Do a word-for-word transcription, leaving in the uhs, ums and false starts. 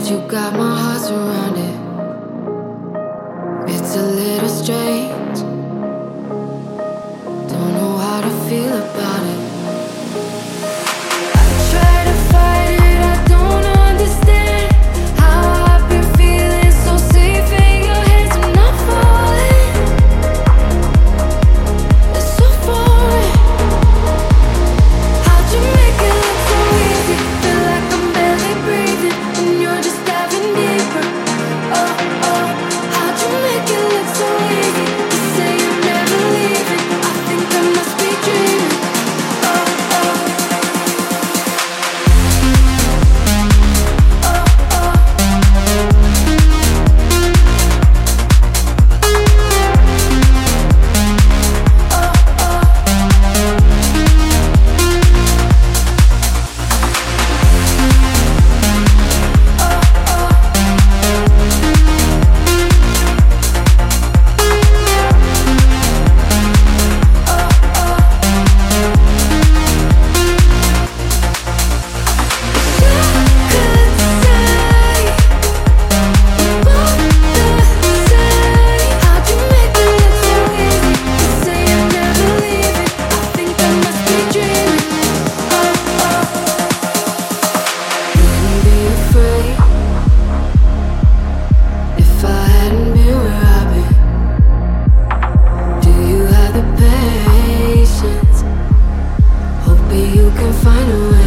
you got my heart surrounded. It's a little strange. Don't know how to feel about it. I try to fight it, I don't understand how I've been feeling so safe in your hands. I'm not falling. It's so foreign. How'd you make it look so easy? Feel like I'm barely breathing and you're just diving deeper. Oh, oh, how'd you make it look so easy? You say you're never leaving. I think I must be dreaming. Oh, oh, oh, you can find a way.